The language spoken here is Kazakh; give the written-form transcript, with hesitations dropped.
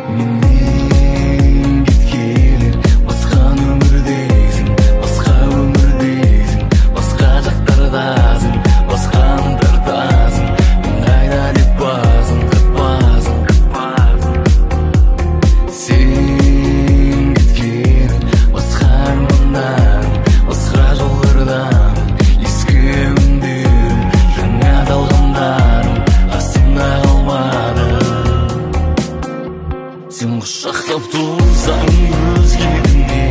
Менден кеткелі басқа өмірдесің, басқа өмірдесің, басқа жақтардасың, басқа аңдардасың. Мен қайда деп басын қатпасың. Сен кеткелі басқа армандарым, басқа жолдардан, ескі үндерім, жаңа талғамдарым қасымда қалмады. Сен құшақтап тұрсаң өзгені